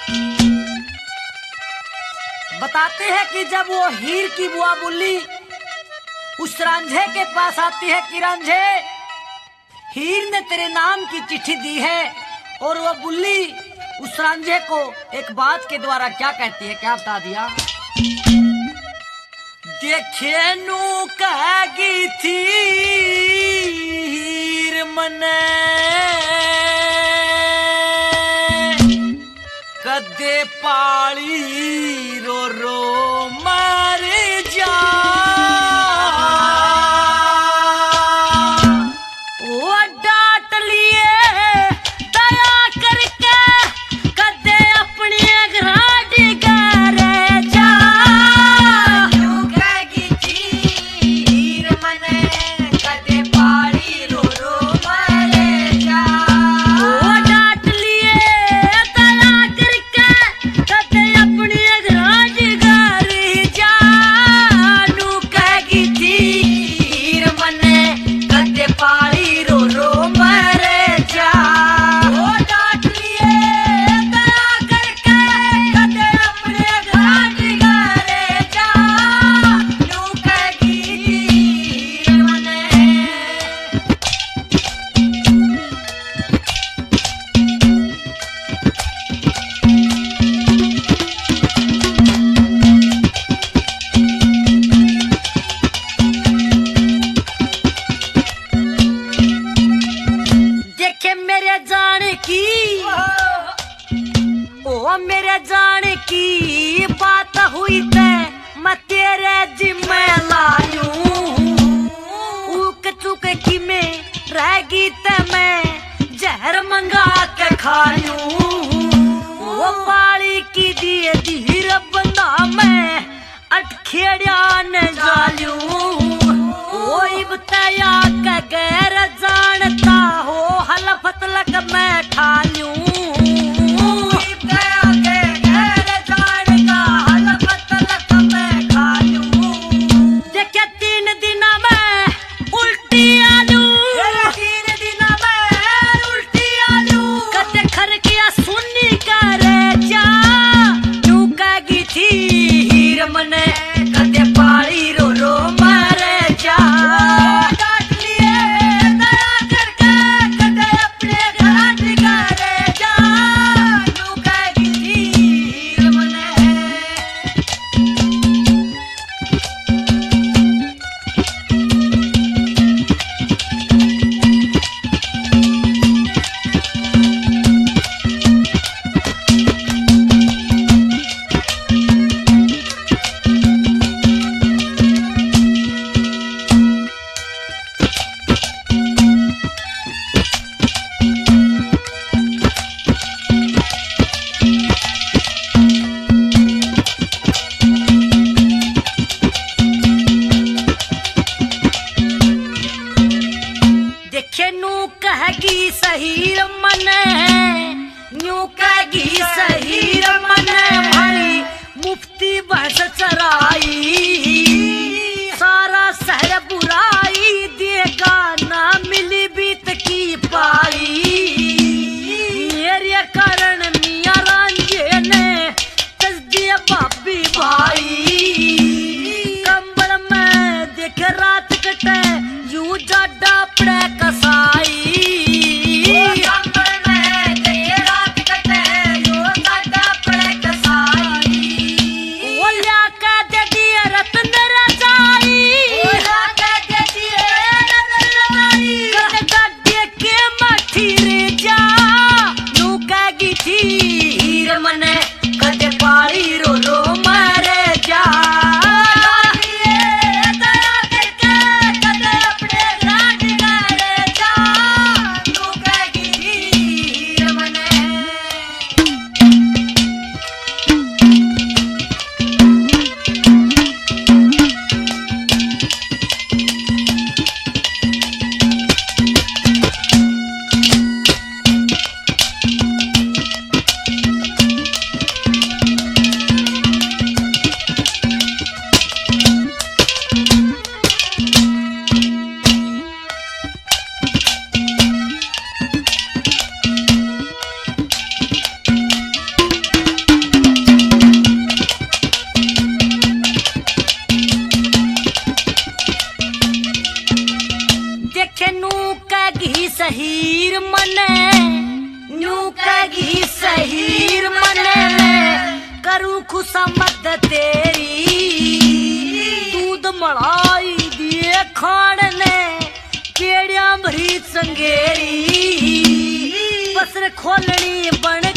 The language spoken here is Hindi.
बताते हैं कि जब वो हीर की बुआ बुल्ली उस रांझे के पास आती है कि रांझे, हीर ने तेरे नाम की चिट्ठी दी है। और वो बुल्ली उस रांझे को एक बात के द्वारा क्या कहती है, क्या बता दिया? देखे नू कहेगी थी हीर मने कदे पाली रो रो मर जा। वो डांट लिए दया करके कदे अपनी घराटी घर जा। कहेगी थी हीर मने कदे पाली रो रो मर जा। वो डांट लिए दया करके कदे अपनी घराटी घर जा। नू कहेगी थी हीर मने कदे पाली रो रो मर जा। वो डांट लिए दया करके कदे अपने घराटी घर जा। नू कहेगी हीर मने। देखे मेरे जाने की ओ मेरे जाने की बात हुई ते मैं तेरे जिम्मे लायूं। उक चुक की में रहेगी ते मैं जहर मंगा के खायूं। वो पाली की दिए धीर बंदा मैं अटखेड़िया न जालूं। वो इब्तया के गैर जानता हो हलफत लग मैं खा लूं। इब्तया के गैर जानता हलफत लग मैं खा लूं। देखे 3 दिन में उल्टी आलू। 3 दिन में उल्टी आलू। कदे खर किया सुन्नी करे जा। तू कहेगी थी हीर मने कदे पाली रो रो मर जा। डांट लिए दया करके कदे अपने घराटी घर जा। तू कहेगी थी हीर मने। देखे नू कहेगी सहीर मने। न्यू कहेगी सहीर मने भाई मुफ्ती बहस चराई। सारा शहर बुराई देगा ना मिली बीत की पाई। मेरे कारण मियां रांझे ने तज दिया बापी भाई। कंबल में देख रात कटे यूं जाडा पड़े कसाई। कंबल में देख रात कटे यूं जाडा पड़े कसाई। वो ल्या के दे दिए रतन रजाई। वो ल्या के दे दिए रतन रजाई। कदे गाड़े के मठी रे जा। नू कहेगी थी हीर मने कदे पाली रो रो मर जा। डांट लिए दया करके कदे अपने घराटी घर जा। नू कहेगी थी हीर मने। मलाई दिए खान ने केड़िया भरी चंगेरी पसर खोलनी बन